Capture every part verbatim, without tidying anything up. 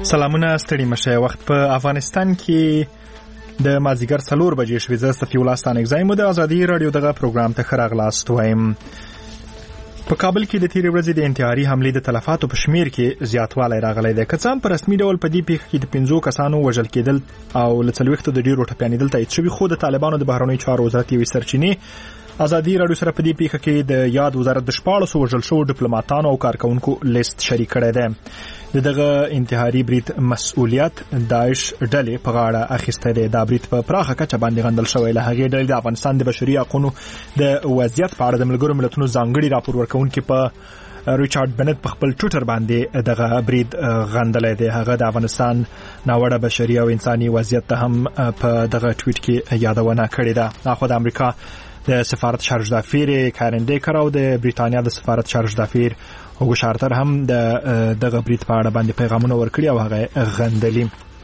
سلامونه ستړي مشه. وخت په افغانستان کې د مازیګر څلور بجې شوې. زه صفي الله ستانکزی مو د ازادي رادیو دغه پروګرام ته ښه راغلاست وایم. په کابل کې د تیرې ورځې د انتحاري حملې د تلفاتو په شمیر کې زیاتوالی راغلی دی. که څه هم په رسمي ډول په دې پیښه کې د پنځو کسانو وژل کېدل او له څلوېښتو د ډېرو ټپیانېدل تایید شوي، خو د طالبانو د بهرنیو چارو وزارت یوې سرچینې ازادي رادیو سره په دې پیښه کې د یاد وزارت د شپاړسو وژل شوو ډیپلوماتانو او کارکونکو لیست شریک کړی دی. د دغه انتحاري برید مسؤلیت داعش ډلې په غاړه اخیستی دی. دا برید په پراخه کچه باندې غندل شوی. له هغې ډلې د افغانستان د بشري حقونو د وضعیت په اړه د ملګرو ملتونو ځانګړي راپور ورکوونکي په ریچارډ بنت په خپل ټویټر باندې دغه برید غندلی دی. هغه د افغانستان ناوړه بشري او انساني وضعیت ته هم په دغه ټویټ کې یادونه کړې ده. اخوا د امریکا د سفارت شارج دافیر کارن ډیکر او د بریتانیا د سفارت شارج دافیر هوګو شارتر هم د دغه برید په اړه باندې پیغامونه ورکړي او هغه غندلي.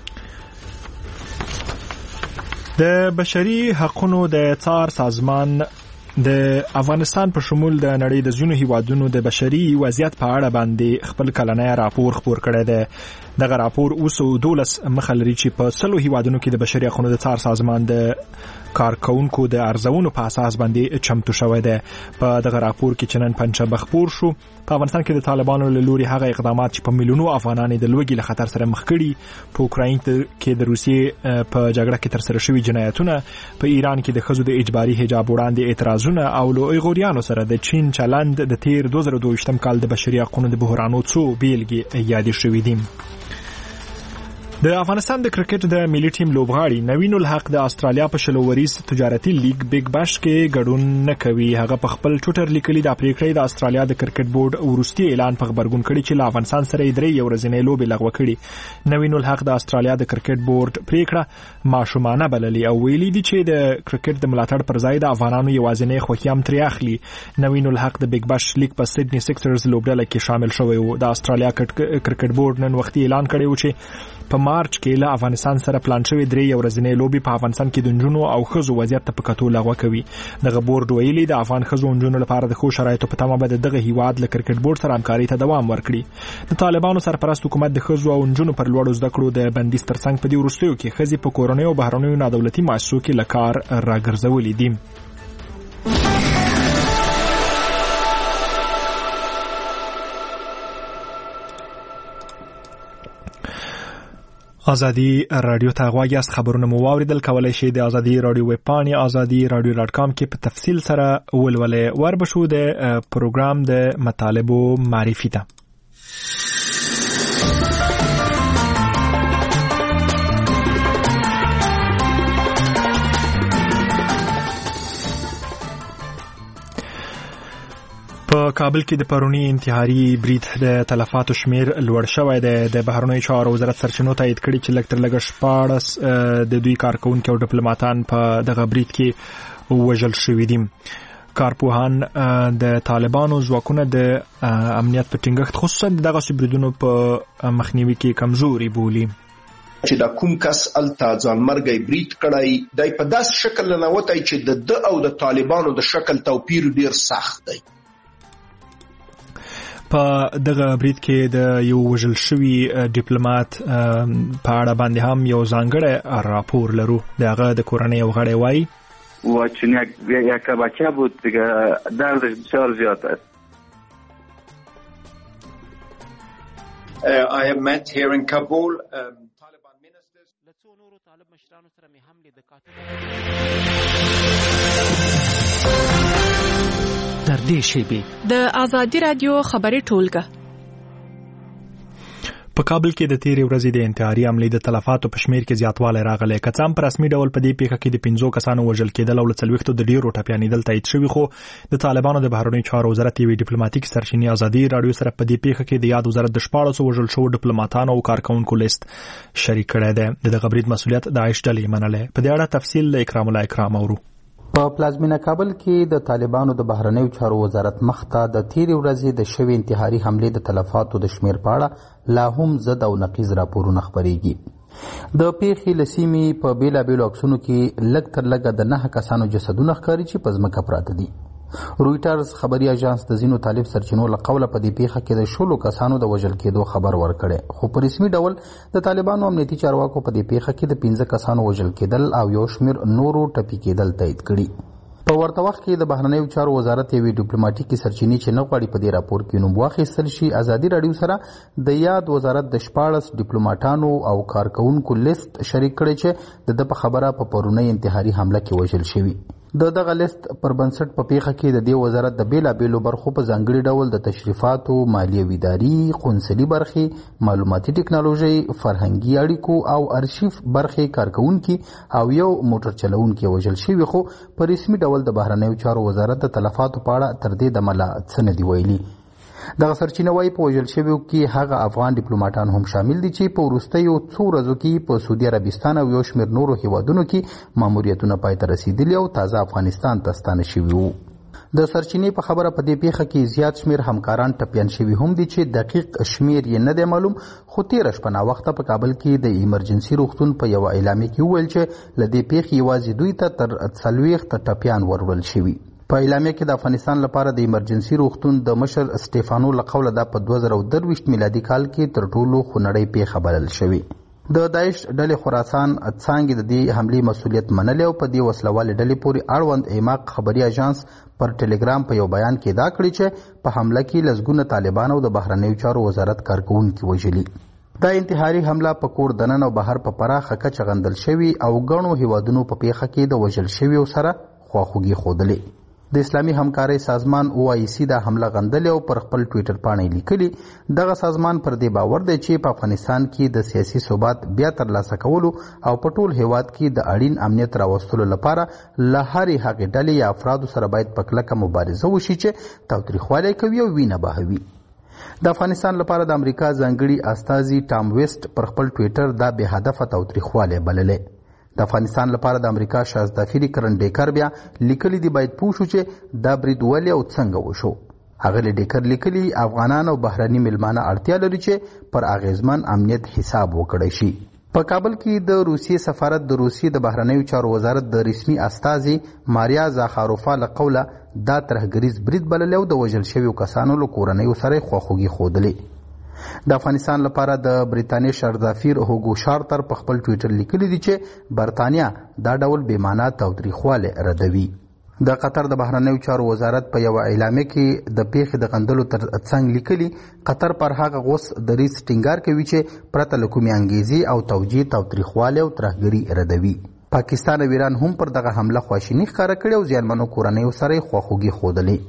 د بشري حقونو د څار سازمان د افغانستان په شمول د نړۍ د ځینو هیوادونو د بشري وضعیت په اړه باندې خپل کلنی راپور خپور کړی دی. دغه راپور اوس دولس مخه لري چې په سلو هیوادونو کې د بشري حقونو د څار سازمان د کارکونکو د ارزونو په اساس باندې چمتو شوی دی. په دغه راپور کې چې نن پنجشنبه خپور شو، په افغانستان کې د طالبانو له لوري هغه اقدامات چې په میلیونو افغانان د لوږې له خطر سره مخ کړي، په اوکراین کې د روسیې په جګړه کې ترسره شوي جنایتونه، په ایران کې د ښځو د اجباري حجاب وړاندې اعتراضونه او له ایغوریانو سره د چین چلند د تیر دوه زره دوه کال د بشري حقونو د بحرانو څو بیلګې یادې شوي دي. د افغانستان د کرکټ د ملي ټیم لوبغاړي نوین الحق د استرالیا په شلووریز تجارتي لیگ بیگ باش کې ګډون نه کوي. هغه په خپل ټویټر لیکلي د پریکړې د استرالیا د کرکټ بورډ وروستي اعلان په خبرګون کړي چې له افغانستان سره یې درې ورځنۍ لوبې لغوه کړي. نوین الحق د استرالیا د کرکټ بورډ پریکړه ماشومانه بللي او ویلي دي چې د کرکټ د ملاتړ پر ځای د افغانانو یوازینۍ خوښي هم ترې اخلي. نوین الحق د بیگ باش لیگ په سیډني سکسرز لوبډله کې شامل شوی و. د استرالیا کرکټ بورډ نن وختي اعلان کړی و چې په مارچ کې له افغانستان سره پلان شوی درې ورځنۍ لوبې په افغانستان کې د نجونو او ښځو وضعیت ته په کتو لغوه کوي. دغه بورډ ویلي د افغان ښځو او نجونو لپاره د ښو شرایطو په تمه به د دغه هیواد له کرکټ بورډ سره همکارۍ ته دوام ورکړي. د طالبانو سرپرست حکومت د ښځو او نجونو پر لوړو زده کړو د بندیز ترڅنګ په دې وروستیو کې ښځې په کورنیو او بهرنیو نادولتي مؤسسو کې له کار راګرځولي دي. ازادي رادیو ته غواړئ یاست خبرونه مو واوریدل، کولای شئ د ازادي رادیو ویب پاڼې ازادي رادیو ډاټ کام کې په تفصیل سره ولولئ. وربشو د پروګرام د مطالبو معرفي ته. په کابل کې د پرونی انتحاري برید د تلفاتو شمیر لوړ شوی دی. د بهرنیو چارو وزارت سرچینو تایید کړي چې لږ تر لږه شپاړس د دوی کارکونکي او ډیپلوماتان په دغه برید کې وژل شوي دي. کارپوهان د طالبانو ځواکونه د امنیت په ټینګښت خصوصا دغسې بریدونو په مخنیوي کې کمزوري بولي. چې دا کوم کس الته ځانمرګی برید کړی دی په داسې شکل ننوتی چې د ده او د طالبانو د شکل توپیر ډیر سخت دی. په دغه برید کې د یو وژل شوي ډیپلومات په اړه باندې هم یو ځانګړی راپور لرو. د هغه د کورنۍ یو غړی وایي و چون یک بچه بود دیگه دردش بسیار زیاد است. I have met here in Kabul um, Taliban ministers. لڅو نورو طالب مشرانو سره مې هم لید در دې شیبې د ازادي رادیو خبري ټولګه. په کابل کې د تیرې ورځې د انتحاري حملې د تلفاتو په شمیر کې زیاتوالی راغلی. که څه هم په رسمي ډول په دې پیښه کې د پنځو کسانو وژل کېدل او له څلوېښتو د ډېرو ټپیانېدل تایید شوي، خو د طالبانو د بهرنیو چارو وزارت یوې ډیپلوماتیکي سرچینې ازادي رادیو سره په دې پیښه کې د یاد وزارت د شپاړسو وژل شوو ډیپلوماتانو او کارکونکو لیست شریک کړی دی. د دغه برید مسؤلیت داعش ډلې منلی. په دې اړه تفصیل له اکرام الله اکرام اورو. په پلازمینه کابل کې د طالبانو د بهرنیو چارو وزارت مخته د تیرې ورځې د شوې انتحاري حملې د تلفاتو د شمیر په اړه لا هم ضد او نقیض راپورونه خپرېږي. د پیښې له سیمې په بېلابېلو عکسونو کې لږ تر لږه د نهه کسانو جسدونه ښکاري چې په ځمکه پراته دي. رویټرز خبري اژانس د ځینو طالب سرچینو له قوله په دې پیښه کې د شلو کسانو د وژل کېدو خبر ورکړی، خو په رسمي ډول د طالبانو امنیتي چارواکو په دې پیښه کې د پنځه کسانو وژل کېدل او یو شمېر نورو ټپي کېدل تایید کړي. په ورته وخت کې د بهرنیو چارو وزارت یوې ډیپلوماټیکې سرچینې چې نه غواړي په دې راپور کې نوم واخیستل شي، ازادي راډیو سره د یاد وزارت د شپاړس ډیپلوماټانو او کارکوونکو لیست شریک کړی چې د ده په خبره په پرونۍ انتحاري حمله کې وژل شوي. د دغه لیست پر بنسټ په پیښه کې د دې وزارت د بیلابیلو برخو په ځانګړي ډول د تشریفاتو، مالیه اداري، قونسلي برخې، معلوماتي ټکنالوژي، فرهنګي اړیکو او ارشیف برخې کارکوونکي او یو موټر چلوونکي وژل شوي، خو په رسمي ډول د بهرنیو چارو وزارت د تلفاتو په اړه تر دې دمه لا څه نه دي ویلي. دغه سرچینه وایي په وژل شویو کې هغه افغان ډیپلوماټان هم شامل دي چې په وروستیو څو ورځو کې په سعودي عربستان او یو شمېر نورو هیوادونو کې ماموریتونه پای ته رسېدلي او تازه افغانستان ته ستانه شوي وو. د سرچینې په خبره په دې پیښه کې زیات شمېر همکاران ټپیان شوي هم دي چې دقیق شمېر یې نه دی معلوم، خو تېره شپه ناوخته په کابل کې د ایمرجنسي روغتون په یوه اعلامیه کې وویل چې له دې پیښې یوازې دوی ته تر څلوېښت ټپیان وروړل شوي. په اعلامیه کې د افغانستان لپاره د ایمرجنسي روغتون د مشر سټیفانو له قوله دا په دوه زره درویشت میلادي کال کې تر ټولو خونړۍ پیښه بلل شوې. د داعش ډلې خراسان څانګې د دې حملې مسؤلیت منلی او په دې وسلوالې ډلې پورې اړوند ایماق خبري اژانس پر ټلګرام په یو بیان کې دا کړي چې په حمله کې لسګونه طالبان او د بهرنیو چارو وزارت کارکوونکي وژلي. دا انتحاري حمله په کور دننه او بهر په پراخه کچه غندل شوي او ګڼو هیوادونو په پیښه کې د وژل شویو سره خواخوږي ښودلې. د اسلامي همکارۍ سازمان او آی سی دا حمله غندلې او پر خپل ټویټر پاڼې لیکلي. دغه سازمان پر دې باور دی چې په افغانستان کې د سیاسي ثبات بیا ترلاسه کولو او په ټول هیواد کې د اړین امنیت راوستلو لپاره له هرې هغې ډلې یا افرادو سره باید په کلکه مبارزه وشي چې تاوتریخوالی کوي او وینه بهوي. د افغانستان لپاره د امریکا ځانګړي استازي ټام ویسټ پر خپل ټویټر دا بې هدفه تاوتریخوالی بللی. د افغانستان لپاره د امریکا شازدافیری کرن ډیکر بیا لیکلي دي باید پوه شو چې دا برید ولې او څنګه وشو. هغه ډیکر لیکلي افغانان او بهرني میلمانه اړتیا لري چې پر اغیزمن امنیت حساب وکړی شي. په کابل کې د روسیې سفارت د روسیې د بهرنیو چارو وزارت د رسمي استازي ماریا زاخاروفا له قوله دا ترهګریز برید بللی او د وژل شویو کسانو له کورنیو سره خواخوږي ښودلې. د افغانستان لپاره د بریتانیې شرزافیر هوګو شارتر په خپل ټویټر لیکلي دي چې برطانیه دا ډول بېمانه تاوتریخوالی ردوي. د قطر د بهرنیو چارو وزارت په یوه اعلامیه کې د پیښې د غندلو تر څنګ لیکلي قطر پر هغه غوث دریځ ټینګار کوي چې پرته له کومې انګیزې او توجیه تاوتریخوالی او ترهګري ردوي. پاکستان او ایران هم پر دغه حمله خواشیني ښکاره کړې او زیانمنو کورنیو سره یې خواخوږي ښودلې.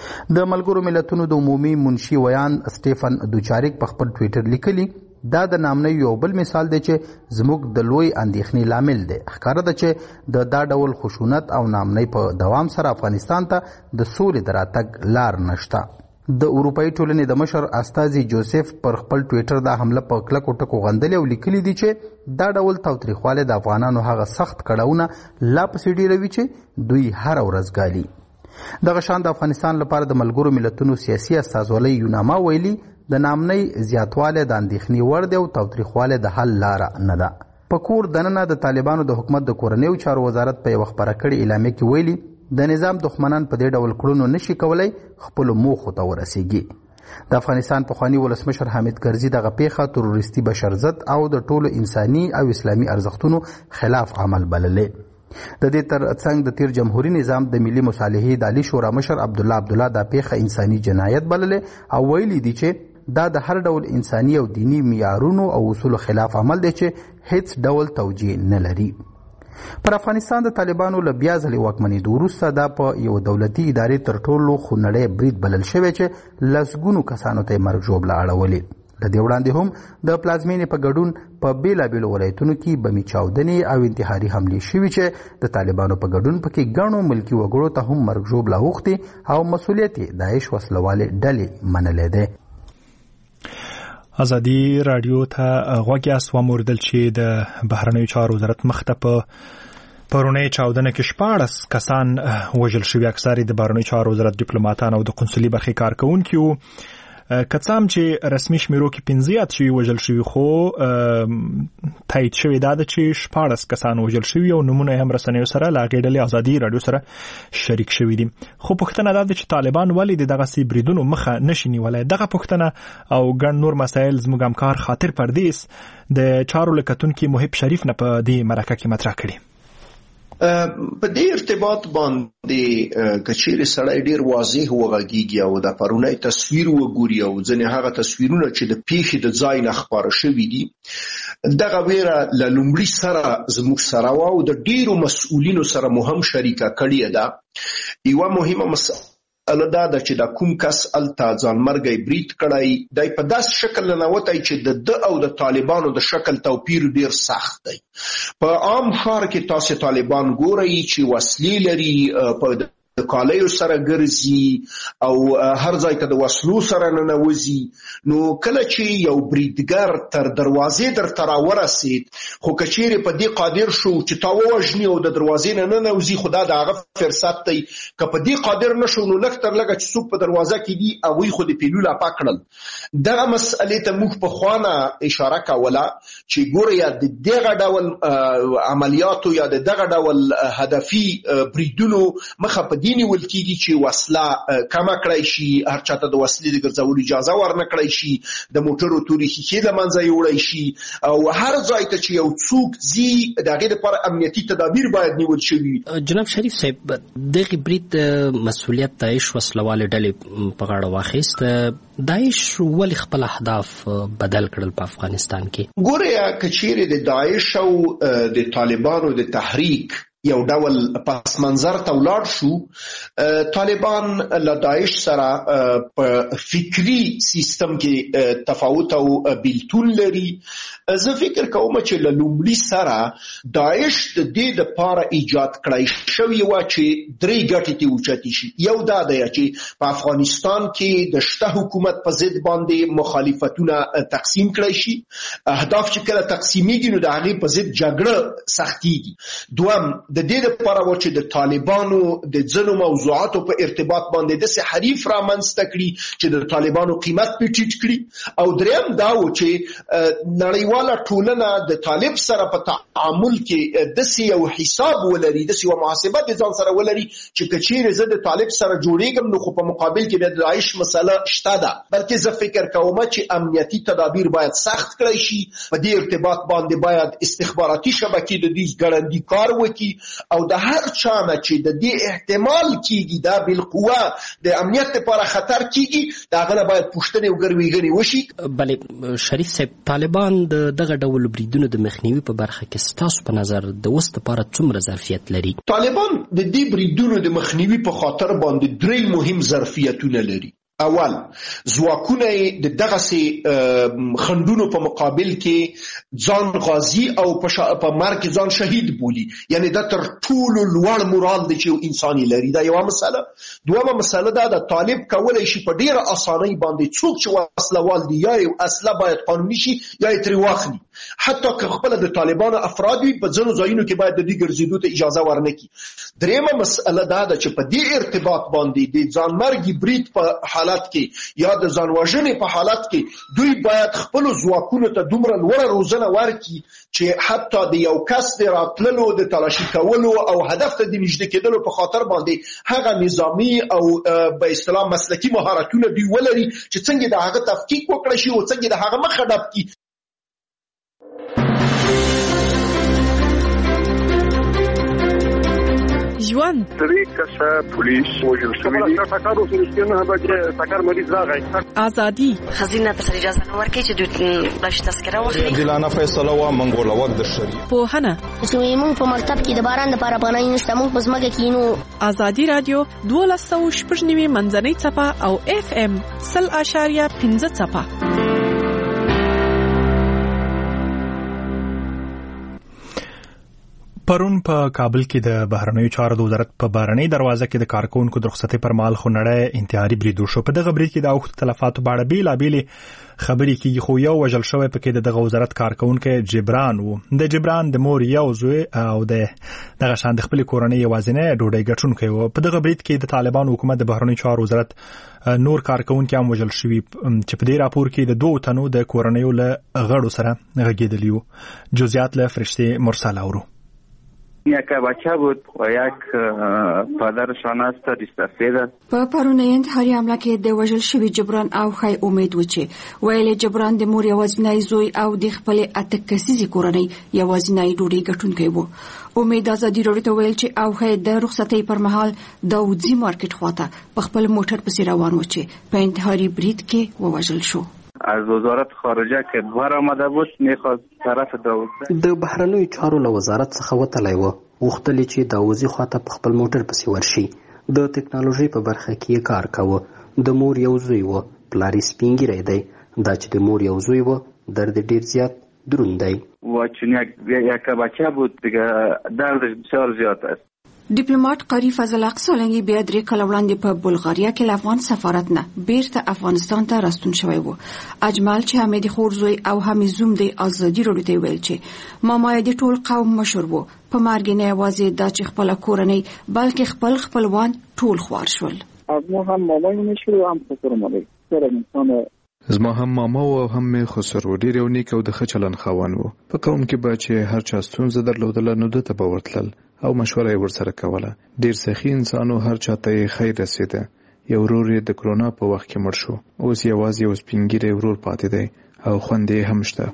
د ملګرو ملتونو د عمومي منشي ویان سټیفن دوچاریک په خپل ټویټر لیکلي دا د نامنۍ یو بل مثال دی چې زموږ د لوی اندېښنې لامل دی. ښکاره ده چې د دا ډول خشونت او نامنۍ په دوام سره افغانستان ته د سولې د راتګ لار نشته. د اروپایي ټولنې د مشر استازي جوزف پر خپل ټویټر دا حمله په کلکو ټکو غندلې او لیکلي دي چې دا ډول تاوتریخوالی د افغانانو هغه سخت کړاوونه لا پسې ډېروي چې دوی هره ورځ ګالي. دغه شان د افغانستان لپاره د ملګرو ملتونو سیاسي استازولۍ یوناما ویلي د نامنۍ زیاتوالی د اندېښنې وړ دی او تاوتریخوالی د حل لاره نه ده. په کور دننه د طالبانو د حکومت د کورنیو چارو وزارت په یوه خپره کړې اعلامیه کې ویلي د نظام دښمنان په دې ډول کړنو نشي کولی خپلو موخو ته ورسیږي. د افغانستان پخواني ولسمشر حامد کرزي دغه پیښه تروریستي بشرضد او د ټولو انساني او اسلامي ارزښتونو خلاف عمل بللې. د دې تر څنګ د تیر جمهوریت نظام د ملي مصالحې د عالي شورا مشر عبدالله عبدالله دا پیښه انساني جنایت بللې او ویلي دي چې دا د هر ډول انساني او دینی معیارونو او اصولو خلاف عمل دی چې هیڅ ډول توجیه نه لري. پر افغانستان د طالبانو له بیا ځلې واکمنېدو وروسته دا په یو دولتي ادارې تر ټولو خونړی برید بلل شوی چې لسګونو کسانو ته یې مرګ ژوبله اړولې. د دې وړاندې هم د پلازمینې په ګډون په بیلابیلو ولایتونو کې بمي چاودنې او انتحاري حملې شوي چې د طالبانو په ګډون پکې ګڼو ملکي وګړو ته هم مرګ ژوبله اوښتې او مسؤلیت یې داعش وسلوالې ډلې منلی دی. ازادي راډیو ته غوږ یاست. واوریدل چې د بهرنیو چارو وزارت مخته په پرونۍ چاودنه کې شپاړس کسان وژل شوي، اکثر د بهرنیو چارو وزارت ډیپلوماټان او د قونسلي برخې کارکوونکي وو. کڅام چې رسمي شمیرو کې پنځه شوي وژل شوي خو تایید شوی دا ده چې شپاړس کسان وژل شوي او نمونه هم رسنیو سره له هغې ډلې ازادي راډیو سره شریک شوي دي. خو پوښتنه دا ده چې طالبان ولې د دغسې بریدونو مخه نشي نیولی. دغه پوښتنه او ګڼ نور مسایل زموږ همکار خاطر پردیس د چارو له کتونکي محب شریف نه په دې مرکه کې مطرح کړي. په دې ارتباط باندې کچېرې سړی ډېر واضح وغږیږي او د پرونی تصویر وګوري او ځینې هغه تصویرونه چې د پیښې د ځای نه خپاره شوي دي دغه ویره له لومړي سره زموږ سره وه او د ډېرو مسؤلینو سره مو هم شریکه کړې ده. یوه مهمه مسله دا ده چې دا کوم کس الته ځانمرګی برید کړی دی په داس شکل ننوتی چې د ده او د طالبانو د شکل توپیر ډیر سخت دی. په عام ښار کې تاسې طالبان ګورئ چې وسلې لري، په د کالیو سره ګرځي او هر ځای ته د وسلو سره ننوځي. نو کله چې یو بریدګر تر دروازې درته راورسید خو که چیرې په دې قادر شو چې تا ووژني او د دروازې نه ننوځي خو دا د هغه فرصت دی. که په دې قادر نشو نو لږ تر لږه چې څوک په دروازه کې دي هغوی خو د پیلو لاپه کړل. دغه مسئلې ته موږ پخوانه اشاره کوله چې ګوره یا د دغه ډول عملیاتو یا د دغه ډول هدفي بریدونو مخه په دې نیول کېږي چې وسله کمه کړی شي، هر چاته د وسلې د ګرځولو اجازه ورنه کړی شي، د موټرو تورې ښیښې له منځه یوړی شي او هر ځای ته چې یو څوک ځي د هغې دپاره امنیتي تدابیر باید نیول شوي. جناب شریف صاحب، دغې برید مسؤلیت داعش وسلوالې ډلې په غاړه واخیست. داعش ولې خپل اهداف بدل کړل په افغانستان کې؟ ګوره که چیرې د داعش او د طالبانو د تحریک یو ډول پس منظر ته ولاړ شو، طالبان له داعش سره په فکری سیستم کې تفاوت او بیلتون لري. زه فکر کوم چې له لومړي سره داعش د دې دپاره ایجاد کړی شوی وه چې درې ګټې ترې اوچتې شي. یو دا دی چې په افغانستان کې د شته حکومت په ضد باندې مخالفتونه تقسیم کړی شي. اهداف چې کله تقسیمیږي نو د هغې په ضد جګړه سختیږي. دوم د دې لپاره و چې د طالبانو د ځینو موضوعاتو په ارتباط باندې داسې حریف رامنځته کړي چې د طالبانو قیمت پرې ټیټ کړي. او دریم دا و چې نړیواله ټولنه د طالب سره په تعامل کې داسې یو حساب ولري، داسې یوه محاسبه د ځان سره ولري چې که چیرې زه د طالب سره جوړېږم نو خو په مقابل کې بیا د داعش مسله شته ده. بلکې زه فکر کوم چې امنیتي تدابیر باید سخت کړی شي. په دې ارتباط باندې باید استخباراتي شبکې د دې ګړندي کار وکړي او د هر چا نه چې د دې احتمال کېږي دا بالقوه د امنیت لپاره خطر کېږي د هغه نه باید پوښتنې او ګرویګنې وشي. بلې شریف صاحب، طالبان د دغه ډول بریدونو د مخنیوي په برخه کې ستاسو په نظر د اوس لپاره څومره ظرفیت لري؟ طالبان د دې بریدونو د مخنیوي په خاطر باندې درې مهم ظرفیتونه لري. اول، ځواکونه یې د دغسې خنډونو په مقابل کې ځان غازي او په مرګ کې ځان شهید بولي. یعنی دا تر ټولو لوړ مورال دی چې یو انسان یې لري. دا یوه مسله. دویمه مسله دا ده طالب کولی شي په ډېره اسانۍ باندې څوک چې وسلوال دي یا یې اصله باید قانوني شي یا یې ترې واخلي. حتی که خپله د طالبانو افراد وي په ځینو ځایونو کې باید د دوی ګرځېدو ته اجازه ورنه کړي. درېیمه مسله دا ده چې په دې ارتباط باندې د ځانمرګي برید په حالت کې یا د ځان وژنې په حالت کې دوی باید خپلو ځواکونو ته دومره لوړه روزنه ورکړي چې حتی د یو کس د راتللو د تلاشي کولو او هدف ته د نږدې کېدلو په خاطر باندې هغه نظامي او به اصطلاح مسلکي مهارتونه دوی ولري چې څنګه د هغه تفکیک وکړی شي او څنګه د هغه مخه ډب کړي. ژوند درې کسه پولیس وژل شوي دي. ټکر وشو نه بچ ټکر مریض راغی. ازادي خزینه ته اجازه نه ورکړي چې دوی بلش تذکره واخلي. عادلانه فیصله وا منګوله وخت د شری پوهنه چې موږ په مکتب کې د باران لپاره پناه نشته، موږ په ځمکه کې نو. ازادي رادیو دولس سوه شپږ نوي منځنۍ څپه او اف ام سل اشاریه پنځه څپه. پرون په کابل کې د بهرنیو چارو د وزارت په بهرنۍ دروازه کې د کارکونکو د رخصتۍ پر مهال خونړی انتحاري برید وشو. په دغه برید کې د اوښتو تلفاتو په اړه بېلابېلې خبرې کېږي، خو یو وژل شوی پکې د دغه وزارت کارکونکی جبران و. د جبران د مور یو زوی او د دغه شان د خپلې کورنۍ یوازینی ډوډۍ ګټونکی و. په دغه برید کې د طالبانو حکومت د بهرنیو چارو وزارت نور کارکونکي هم وژل شوي، چې په دې راپور کې د دوو تنو د کورنیو له غړو سره غږېدلي وو. جزئیات له فرشته مرسل اورو. یک بچه بود و یک پدرش آن است استفاده. په پرونی انتحاري حمله کې د وژل شوي جبران او خی امید و چې ویل جبران د مور یوازینی زوی او د خپل اته کسیزې کورنۍ یوازینی ډوډۍ ګټونکی و. امید ازادي راډیو ته ویل چې او خی د رخصتۍ پر مهال د وځي مارکیټ خواته په خپل موټر پسې روان و چې په انتحاري برید کې ووژل شو. از وزارت خارجه که بار آمده بود میخواست طرف داوود د بهرنیو چارو له وزارت څخه وتلی و، غوښتل چې داوودي خواته په خپل موټر پسې ورشي. د ټکنالوژي په برخه کې کار کاوه. د مور یو زوی و، پلار یې سپین ږیری دی. دا چې د مور یو زوی و درد ډیر زیات دروند دی و چون یک یک بچه بود دیگه دردش بسیار زیاد است. ډیپلوماټ قاری فضل حق سولنګي بیا درې کال وړاندې په بلغاریا کې له افغان سفارت نه بیرته افغانستان ته راستون شوی و. اجمل چې حمید خورزوی او حمید زوم د ازادي راډیو ته ویل چې ماما د ټول قوم مشر وو. په مرګ نه یوازې د چې خپل کورنۍ بلکې خپل خپلوان ټول خوار شول. ما هم مامای نشو هم خسر مالی سره انسان زما هم ماما و هم می خسر و ډیر یو نیک او د ښه چلن خاوند و. په قوم کې به چې هر چا ستونزه درلودله نو دته به ورتلل او مشوره یې ورسره کوله. ډیر سخی انسان او هر چاته یې خیر رسیده. یو ورور یې د کرونا په وخت کې مړ شو. اوس یوازې یو سپین ږیری ورور پاتې دی او خویندې یې هم شته.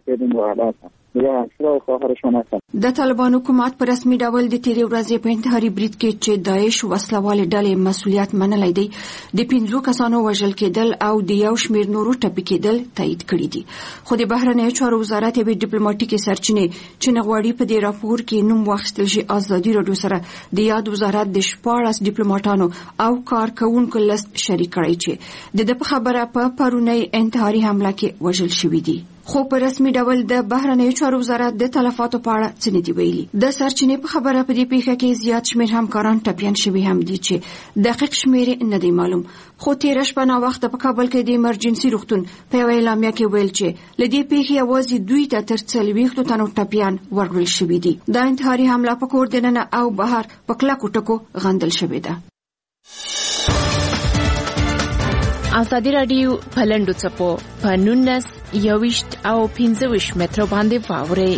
د طالبان حکومت په رسمي ډول د تیرې ورځې په انتحاري برید کې چې داعش وسلوالې ډلې مسؤلیت منلی دی د پنځو کسانو وژل کېدل او د یو شمېر نورو ټپي کېدل تایید کړي دي. خو د بهرنیو چارو وزارت یوې ډیپلوماټیکې سرچینې چې نه غواړي په دې راپور کې نوم واخیستل شي ازادي راډیو سره د یاد وزارت د شپاړس ډیپلوماټانو او کارکوونکو لست شریک کړی چې د ده په خبره په پرونی انتحاري حمله کې وژل شوي دي. خو په رسمي ډول د بهرنیو چارو وزارت د تلفاتو په اړه څه نه دی ویلي. د سرچینې په خبره په دې پیښه کې زیات شمېر همکاران ټپیان شوي هم دي چې دقیق شمېر نه دی معلوم. خو تېره شپه ناوخته په کابل کې د ایمرجنسي روغتون په یوه اعلامیه کې ویل چې له دې پیښې یوازې دوی ته تر څلوېښتو تنو ټپیان ورکړل شوي دي. دا انتحاري حمله په کور دننه او بهر په کلکو ټکو غندل شوې ده. ازادي راډیو په لنډو څپو په نولس یوویشت او پنځه ویشت مترو باندې واورئ.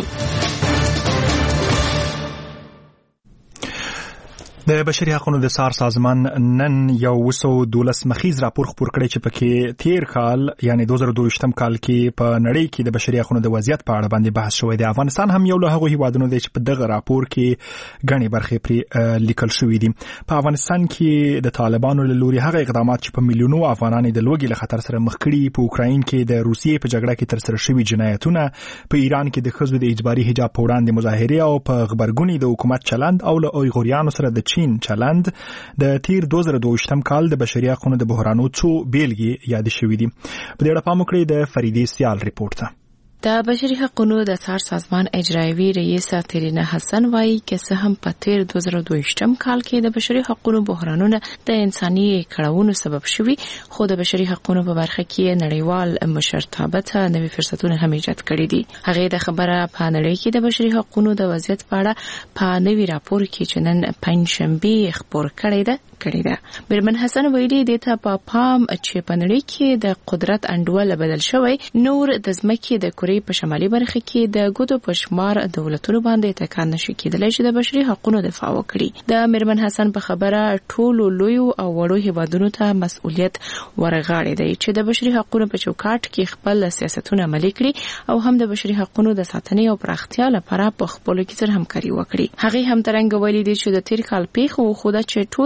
د بشري حقوقو د سار سازمان نن یو وسو دولس مخیز راپور خپور کړی چې پکې تیر کال یعنی دوه زره دوه کال کې په نړۍ کې د بشري حقوقو د وضعیت په اړه باندې بحث شوی دی. افغانستان هم یو له هغو هیوادونو دی چې په دغه راپور کې غني برخې پرې لیکل شوې دي. په افغانستان کې د طالبانو له لوري هغه اقدامات چې په میلیونو افغانان د لوږې له خطر سره مخ کړي، په اوکراین کې د روسیې په جګړه کې تر سره شوي جنایتونه، په ایران کې د ښځو د اجباري حجاب په وړاندې مظاهرې او په غبرګونې د حکومت چلند او له اویغوریانو سره د چین چلند د تیر دوه زره دوه کال د بشري حقوقو د بحرانو څو بیلګې یاد شوې دي. په دې اړه پام وکړئ د فریدې سیال ریپورت ته. د بشري حقوقو د سار سازمان اجرایوي رئیس ترینا حسن وایي چې څه هم په تیر دوه زره دوه کال کې د بشري حقوقو بحرانونه د انساني کړاوونو سبب شوي، خو د بشري حقوقو په برخه کې نړیوال مشرتابه ته نوي فرصتونه هم ایجاد کړي دي. هغه د خبره په نړۍ کې د بشري حقوقو د وضعیت په اړه په نوي راپور کې چې نن پنځشنبه خبر کړی ده کړی ده. برمن حسن ویلي دی ته په پام چې په نړۍ کې د قدرت انډول بدل شوی، نور د ځمکې د کورې په شمالي برخه کې د ګوتو په شمار دولتونو باندې تکان نشي کېدلی چې د بشري حقوقو دفاع وکړي. د مرمن حسن په خبره ټولو لوی او وړو هیوادونو ته مسؤلیت ورغاړي دی چې د بشري حقوقو په چوکاټ کې خپل سیاستونه عملي کړي او هم د بشري حقوقو د ساتنې او پراختیا لپاره په خپلو کې سره همکاري وکړي. هغه هم ترنګ ویلي دی چې د تیر کال پیښو خو دا چې ټول د نړۍ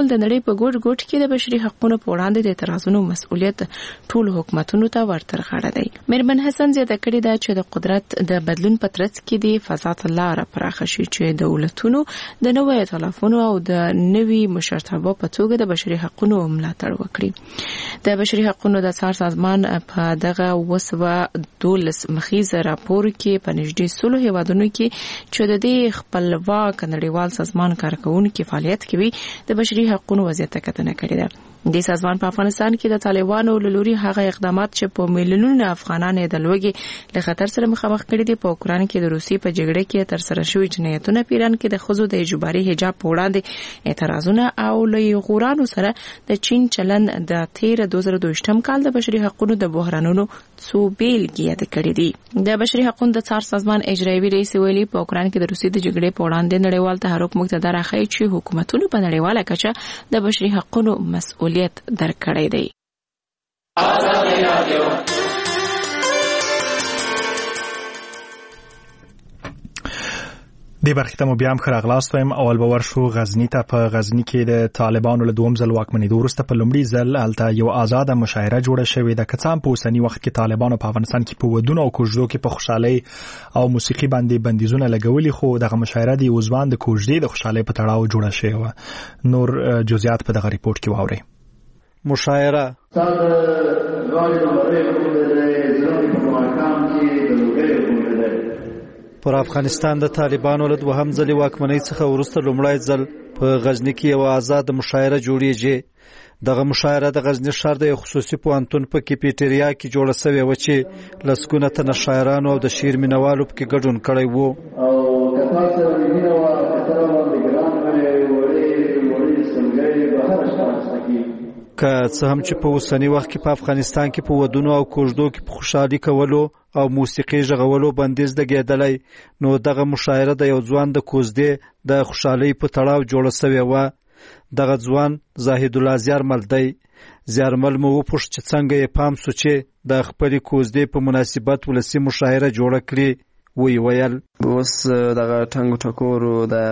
په ګوټ ګوټ کې د بشري حقوقو په وړاندې د اعتراضونو مسؤلیت ټول حکومتونو ته ورترغاړه دی. میرمن حسن زیاته کړې ده چې د قدرت د بدلون په ترڅ کې د فساد لاره پراخه شي چې دولتونو د نوو ائتلافونو او د نوي مشرتابه په توګه د بشري حقوقو ملاتړ وکړي. د بشري حقوقو د څار سازمان په دغه وسوه دولس مخیز راپور کې په نږدې سلو هیوادونو کې چې د دې خپلواک نړیوال سازمان کارکونکو فعالیت کوي د بشري حقوقو وضعیت کتنه کړې ده. د سازمان په افغانستان کې د طالبانو لوري هغه اقدامات چې په میلیونونو افغانان د لوګي له خطر سره مخامخ کړي دي په اوکران کې د روسي په جګړه کې تر سره شوی جنایتونه پیران کې د خزو د اجباري حجاب په وړاندې اعتراضونه او له غورانو سره د چین چلن د تیر دوه زره دوه کال د بشري حقوقو د بحرانونو څو بیلګې یاد کړې دي. د بشري حقوقو د څار سازمان اجرایوي رئیس ویلي په اوکران کې د روسي د جګړې په وړاندې نړیوال تحرک مقتدر راخی چې حکومتونو په نړیواله کچه د بشري حقوقو مسؤلیت درکړی دی. د برخې ته مو بیا هم ښه راغلاست وایم. اول به ورشو غزني ته. په غزني کې د طالبانو له دوم ځل واکمنېدو وروسته په لومړي ځل هلته یو آزاده مشاعره جوړه شوې ده. که څه هم په اوسني وخت کې طالبانو په افغانستان کې په ودونو او کوژدو کې په خوشحالۍ او موسیقي باندې بندیزونه لګولي، خو دغه مشاعره د یو ځوان د کوژدې د خوشحالۍ په تړاو جوړه شوې وه. نور جزئیات په دغه ریپورت کې واورئ. مشاعره پر افغانستان د طالبانو له دوهم ځلې واکمنۍ څخه وروسته لومړی ځل په غزني کې یو آزاد مشاعره جوړیږي. دغه مشاعره د غزني ښار د یو خصوصي پوهنتون په کیفیټریا کې جوړه شوې وه چې لسګونه تنه شاعرانو او د شعر مینوالو پکې ګډون کړی وو. که څه هم چې په اوسني وخت کې په افغانستان کې په ودونو او کوژدو کې په خوشحالي کولو او موسیقي ژغولو بندیز لګېدلی، نو دغه مشاعره د یو ځوان د کوژدې د خوشحالۍ په تړاو جوړه شوې وه. دغه ځوان زاهد الله زیارمل دی. زیارمل مو وپوښت چې څنګه یې پام سو چې د خپلې کوژدې په مناسبت ولسي مشاعره جوړه کړي. وی ویل اوس دغه ټنګ ټکورو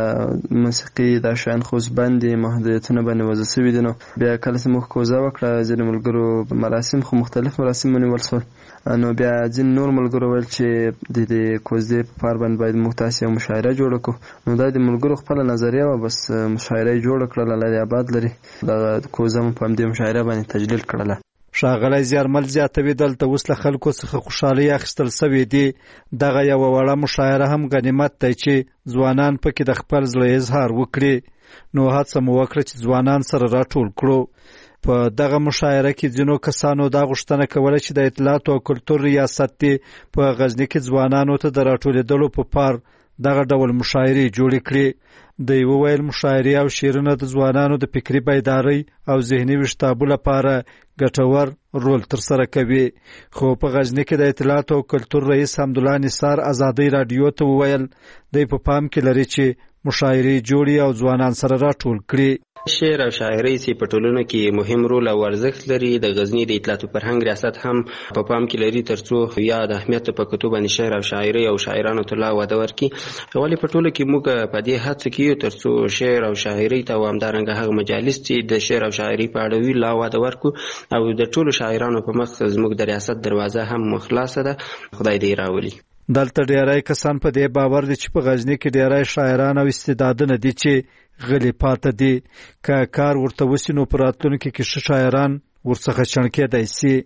د موسیقي د شان خوځ باندې محدودیتونه باندې وضع شوي دي، نو بیا کله چې موږ کوزه وکړه ځینې ملګرو مراسم خو مختلف مراسم ونیول شول، نو بیا ځینې نور ملګرو ویل چې د دې کوزدې په پار باندې باید موږ تاسې یو مشاعره جوړه کړو. نو دا د ملګرو خپله نظریه وه، بس مشاعره یې جوړه کړله. الله دې آباد لري. دغه کوزه مو په همدې مشاعره باندې تجلیل کړله. ښاغلی زیارمل زیاتوي دلته اوس له خلکو څخه خوشحالۍ اخیستل سوې دي. دغه یوه وړه مشاعره هم غنیمت دی چې ځوانان پکې د خپل زړه اظهار وکړي. نو هڅه مو وکړه چې ځوانان سره راټول کړو. په دغه مشاعره کې ځینو کسانو دا غوښتنه کوله چې د اطلاعات او کلتور ریاست دی په غزني کې ځوانانو ته د راټولېدلو په پار دغه ډول مشاعرې جوړې کړي. دوی وویل مشاعرې او شعرونه د ځوانانو د فکري بیدارۍ او ذهني ویښتابو لپاره ګټور رول ترسره کوي. خو په غزني کې د اطلاعات او کلتور رئیس حمدالله نثار ازادۍ راډیو ته وویل دوی په پام کې لري چې مشاعرې جوړي او ځوانان سره راټول کړي. شعر او شاعري چې په ټولنه کې مهم رول او ارزښت لري، د غزني د اطلاعات او فرهنګ ریاست هم په پام کې لري ترڅو یا د اهمیت په کتو باندې شعر او شاعري او شاعرانو ته لا وده ورکړي. ولې په ټوله کې موږ په دې هڅه کې ترڅو شعر او شاعري ته همدارنګه هغه مجالس چې د شعر او شاعري په اړه وي لا وده ورکړو او د ټولو شاعرانو په مخ زموږ د ریاست دروازه هم خلاصه ده. خدای دې راولي. دلته ډیری کسان په دې باور دي چې په غزني کې ډیری شاعران او استعدادونه دي چې غلی پاته دي. که کار ورته وسي نو په راتلونکي کې ښه شاعران ورڅخه چڼکېدی سي.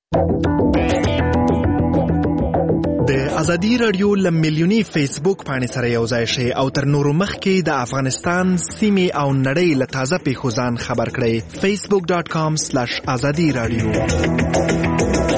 د ازادي رادیو له میلیوني فیسبوک پاڼې سره یو ځای شئ او تر نورو مخکې د افغانستان سیمې او نړۍ له تازه پیښو ځان خبر کړئ. فیسبوک ډاټ کام سلاش ازادي رادیو.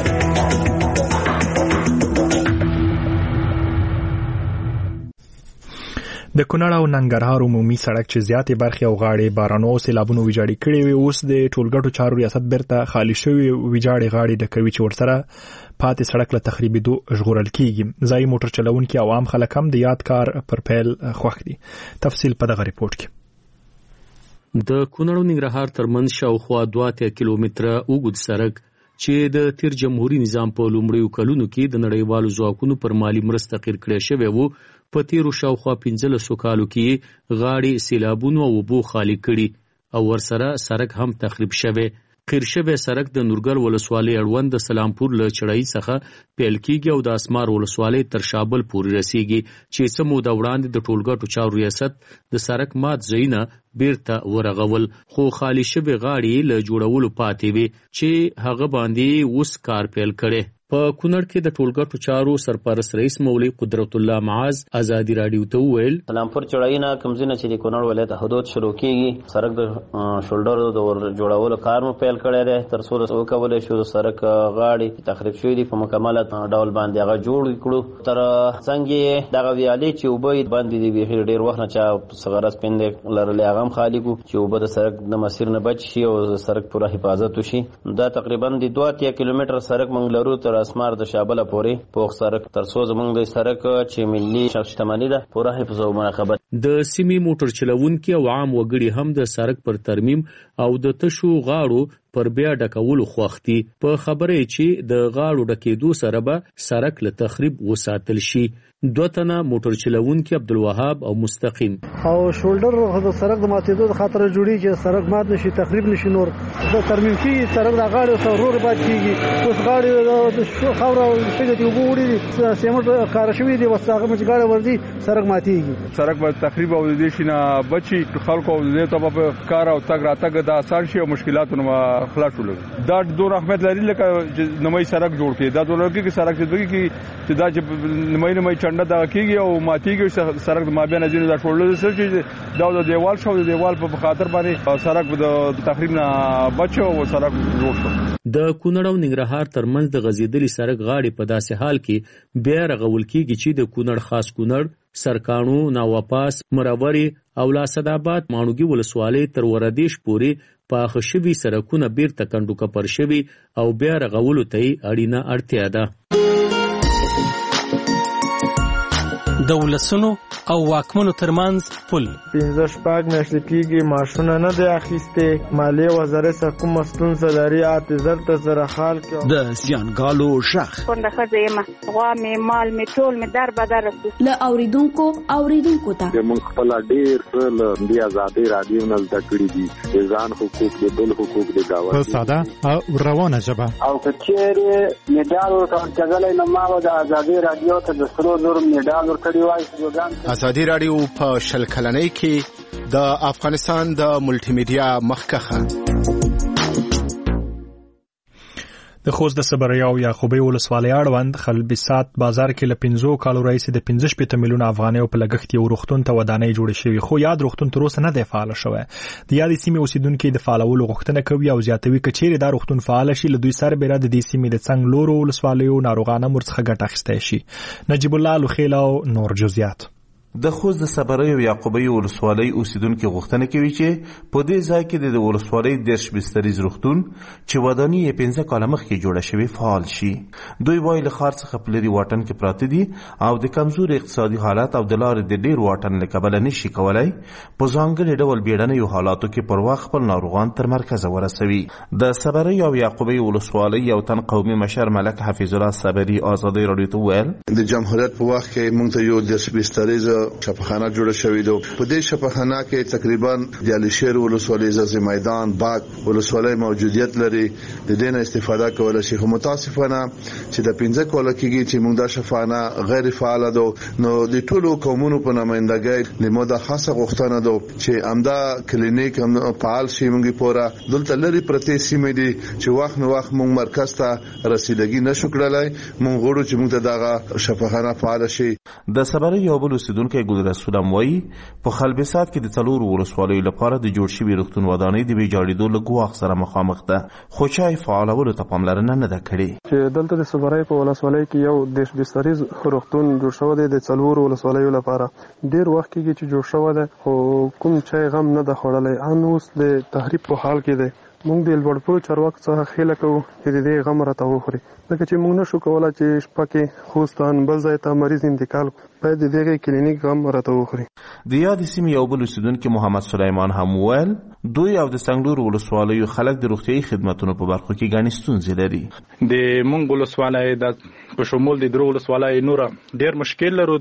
د کونړ او ننګرهار عمومي سړک چې زیاتې برخې او غاړې بارانو او سیلابونو ویجاړې کړې وي، اوس د ټولګټو چارو ریاست بیرته خالي شوي ویجاړې غاړې ډکوي چې ورسره پاتې سړک له تخریبېدو ژغورل کیږي. ځایي موټر چلونکي او عام خلک هم د یاد کار پر پیل خوښ دي. تفصیل په دغه ریپورت کې. د کونړ او ننګرهار ترمنځ شاوخوا دوه اتیا کیلومتره اوږد سړک چې د تیر جمهوریت نظام په لومړیو کلونو کې د نړیوالو ځواکونو پر مالي مرسته قیر کړی شوی وو، په تیرو شاوخوا پنځلسو کالو کې غاړې سیلابونو او اوبو خالي کړي او ورسره سړک هم تخریب شوی. قیر شوی سړک د نورګل ولسوالۍ اړوند د سلامپور له چړای څخه پیل کیږي او د اسمار ولسوالۍ تر شابل پورې رسیږي چې څه موده وړاندې د ټولګټو چارو ریاست د سړک مات ځایونه بیرته ورغول، خو خالی شوی غاړې له جوړولو پاتې وي چې هغه باندې اوس کار پیل کړي. په کونړ کې د ټولګټو چارو سرپرست رئیس مولوي قدرت الله معاذ ازادي رادیو ته وویل سلامپور چړای نه کمزینه چې د کونړ ولایت حدود شروع کیږي سړک د شولډر د ور جوړولو کار مو پیل کړی دی تر څو د وکولای شو د سړک غاړې تخریب شوی دی په مکمل ډول باندې هغه جوړ کړو تر څنګه دغه ویالي چې وبې باندې دی به ډیر وخت نه چا صغرس پند لرلې هغه خالی کو چې وبې د سړک د مسیر نه بچ شي او د سړک پوره حفاظت وشي. دا تقریبا د دوه اتیا کیلومتر سړک منګ لرو تر اسمار د شابله پورې پوخ سړک تر څو زمونږ د سړک چې ملي شتمنۍ ده پوره حفظ او مراقبت. د سیمې موټر چلوونکي او عام وګړي هم د سړک پر ترمیم او د تشو غاړو پر بیا ډکولو خوښتي په خبره چې د غاړو ډکېدو سره به سړک له تخریب وساتل شي. دوه تنه موټر چلوونکي عبدالوهاب او مستقیم او شولډر د سړک د ماتېدو د خاطر جوړي چې سړک مات نشي تخریب نشي نور د ترمیم کیږي سړک د غاړو سره ورور باد کیږي اوس غاړې د خاور او شګه دی وګوري سیمټ کار شوی دی وساغه مچ غاړه وردی سړک ماتېږي سړک به تخریب او د دې شینه بچي خلکو د ته په کار او تګ راتګ د آسان شي او مشکلاتونو خلاص ولګي. دا ډور احمد لري لکه نمای سړک جوړ کړي دا ډور کې سړک چې چې دا چې نمای نمای چنده دا کیږي او ماتېږي سړک د مابین ځینې دا ټول سر چې دا د دیوال شو د دیوال په خاطر باندې سړک د تخریب نه بچو او سړک جوړ شو. د کونړ او ننګرهار ترمنځ د غزیدلي سړک غاړې په داسې حال کې بیا رغول کیږي چې د کونړ خاص کونړ سرکانو ناواپاس مروري او لاسداباد ماڼوګي ولسوالۍ تر وردیش پورې پاخه شوي سړکونه بیرته کنډو کپر شوي او بیا رغولو ته اړینه اړتیا ده. د ولسونو او واکمنو ترمنځ پل پنځه شپږ میاشتې کېږي معاشونه نه دی اخیستې مالیې وزارت څخه کومه ستونزه لري اته زر ته زره خال کې د زیانګالو غږ کونډه ښځه یم غوا مې مال مې ټول مې در بدر رسو له اوریدونکو اوریدونکو ته موږ خپل ډېر څه له دې ازادۍ راډیو نه زده کړي دي د ځان حقوق د بل حقوق د ګاونډي په ساده او روانه ژبه او که چیرې مډال ورکول کېدلی نو ما به د ازادۍ راډیو ته د سرو زرو مډال ورکړی وای. ازادي راډیو په شل کلنۍ کې د افغانستان د ملټي میډیا مخکخه د خوست د صبریو یعقوبی ولسوالۍ اړوند خلبسات بازار کې له پنځو کالو راهیسې د پنځه شپېته میلیونه افغانیو په لګښت یو روغتون ته ودانۍ جوړې شوې خو یاد روغتون تر اوسه نه دی فعال شوی. د یادې سیمې اوسیدونکو د فعالولو غوښتنه کوي او زیاتوي که چیرې دا روغتون فعال شي له دوی سره به د دې سیمې د څنګ لورو ولسوالیو ناروغان هم ورڅخه ګټه اخیستی شي. نجیب الله لوخیل او نور جزئیات. د خوست د صبریو یعقوبی ولسوالۍ اوسیدونکو غوښتنه کوي چې په دې ځای کې د ولسوالۍ دیرش بستریز روغتون چې ودانۍ یې پنځه کاله مخکې جوړه شوې فعال شي. دوی وایي له ښار څخه په لرې واټن کې پراته دي او د کمزوري اقتصادي حالت او د لارې د ډېر واټن له کبله نشي کولی په ځانګړي ډول بیړنیو حالاتو کې پر وخت خپل ناروغان تر مرکزه ورسوي. د صبریو یعقوبی ولسوالۍ یو تن قومي مشر ملک حفیظ الله صبري ازادي راډیو ته وویل د جمهوریت په وخت کې موږ ته یو دیرش بستریز شفاخانه جوړه شوې ده. په دې شفاخانه کې تقریبا د علشیر ولسوالۍ ځای میدان باغ ولسوالۍ موجودیت لري د دې نه استفاده کول شي. خو متاسفانه چې د پنځه کال کېږي چې موږ د شفاخانه غیر فعال ده نو د ټولو قومونو په نمائندګۍ د موده خاصه غوښتنه ده چې امدا کلینیک هم فعال شي. موږ پورا دلته لري پرته سیمې دي چې وخت نو وخت موږ مرکز ته رسیدګي نشو کړلای. موږ غواړو چې موږ ته دغه شفاخانه فعال شي. د صبریو یو بل اوسیدونکی رسول اموي په خلبسات کې د څلور ولسوالیو لپاره د جوړ شوي روغتون ودانۍ د ویجاړېدو له ګواښ سره مخامخ ده خو چا یې فعالولو ته پاملرنه نه ده کړې. چې دلته د صبریو په ولسوالۍ کې یو دیرش بستریز روغتون جوړ شوی دی د څلور ولسوالیو لپاره. ډېر وخت کېږي چې جوړ شوی دی خو کوم چا غم نه ده خوړلی. ان اوس د تخریب په حال کې دی. موږ د لوړپوړو چارواکو څخه خیله کوو چې د دې غم راته وخوري ځکه چې موږ نشو کولی چې شپه کې خوستان بل ځای ته مریض انتقال باید د دغې کلینیک غم راته وخوري. د یادې سیمې یو بل اوسیدونکي محمد سلیمان هم وویل دوی او د څنګلورو ولسوالیو خلک د روغتیایي خدمتونو په برخو کې ګڼې ستونزې لري. د مونږ ولسوالۍ د په شمول د درو ولسوالۍ نوره ډېر مشکل لرو. د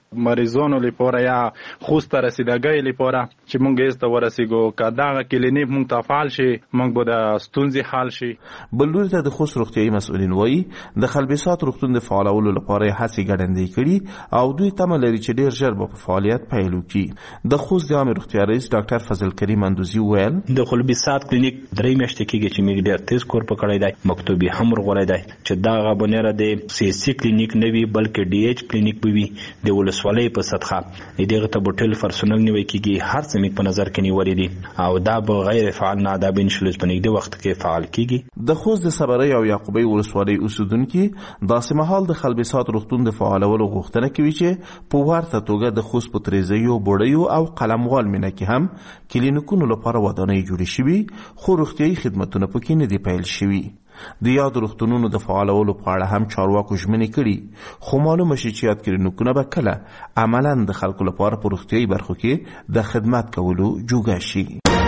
مریضانو لپاره یا خوست رسیدګۍ لپاره چې مونږ یې ست ورسېګو کدا کلینیک مونږ ته فعال شي مونږ به د ستونزې حل شي. بلور ته د خوست روغتیايي مسؤلین وایي د خلبسات روغتون د فعالولو لپاره هڅې ګړندې کړي او دوی تمه لري چې ډیر ژر به په فعالیت پیل وکړي. د خوست د عامه روغتیا رئیس ډاکټر فضل کریم اندوزي ویل د خلبسات کلینیک درې میاشتې کېږي چې موږ ډیر تیز کور پکړی دی مکتوبي هم ورغولای دی چې دا غبنره د سی سی کلینیک نه وي بلکې ډي ایچ کلینیک به وي د ولسوالۍ په سطحه دغه ته بوتل پرسونل نیوي کېږي هر څه موږ په نظر کې نیولې دي او دا به غیر فعال نه دا به انشلس په نږدې وخت کې فعال کېږي. د خوست د صبرۍ او یعقوبۍ ولسوالۍ اوسیدونکو داسې مهال د خلبسات روغتون د فعالولو غوښتنه کوي چې په ورته توګه د خوست په تریزیو بوډیو او قلموال مینه کې هم کلینیکونو لپاره ودانۍ جوړې شوي خو روغتیايي خدمتونه پکې نه دي پیل شوي. د یاد روغتونونو د فعالولو په اړه هم چارواکو ژمنې کړي خو معلومه شي چې یاد کلینیکونه به کله عملاً د خلکو لپاره په روغتیايي برخو کې د خدمت کولو جوګه شي.